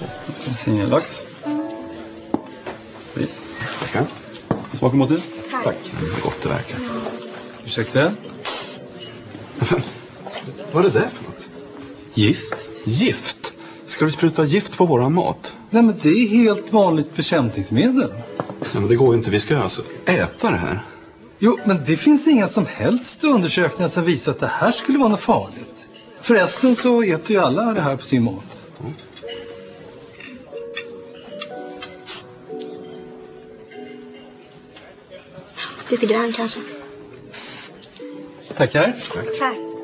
Singellax. Sprit. Tackar. Smakar måltid? Tack. Gott det verkar. Ursäkta? Vad är det där för något? Gift? Gift? Ska du spruta gift på våran mat? Nej, men det är helt vanligt bekämpningsmedel. Ja, men det går ju inte. Vi ska alltså äta det här. Jo, men det finns inga som helst undersökningar som visar att det här skulle vara något farligt. Förresten så äter ju alla det här på sin mat. Lite grann kanske. Tackar. Tack.